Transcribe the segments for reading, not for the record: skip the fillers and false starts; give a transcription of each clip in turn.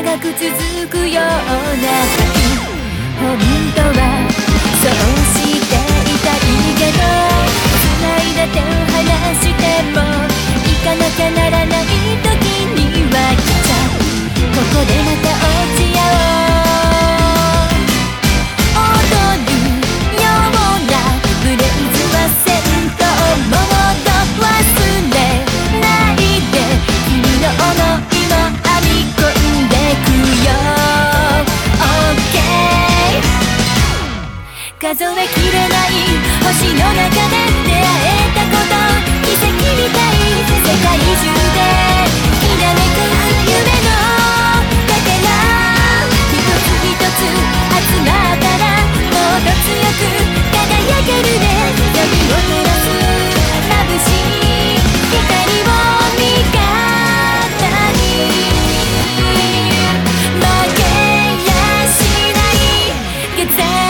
長く続くような時、本当はそうしていたいけど、繋いだ手を離しても行かなきゃならない時には来ちゃう。ここでまた落ち合おう。踊るようなブレイズはせんともっと忘れないで、君の想いも編み込んでくよ。 OK、 数えきれない星の中で出会えたこと、奇跡みたい世界中できらめく夢のかけら、一つ一つ集まったらもっと強く輝けるね。闇を照らす眩しい光を味方に負けやしない月山。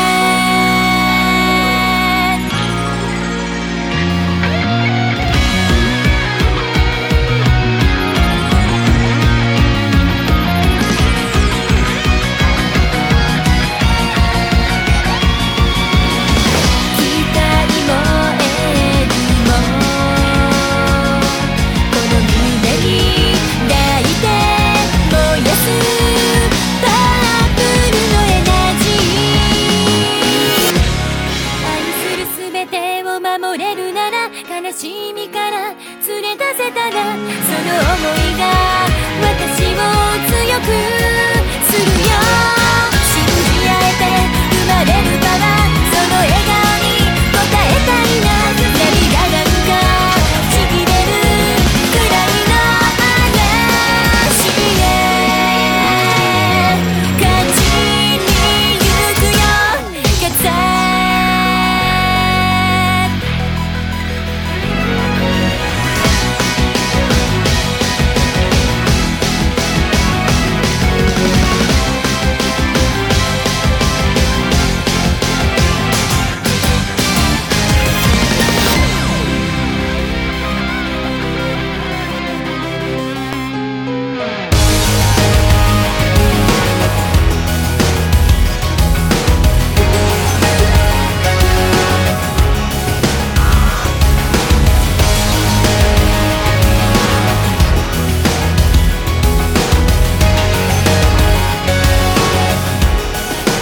守れるなら悲しみから連れ出せたら、その想いが私を強くするよ。信じ合えて生まれるパワー、その笑顔に応えたいな。涙なんかちぎれるくらいの嵐へ勝ちに行くよ月山。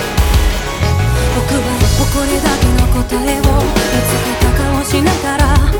これだけの答えを見つけた顔しながら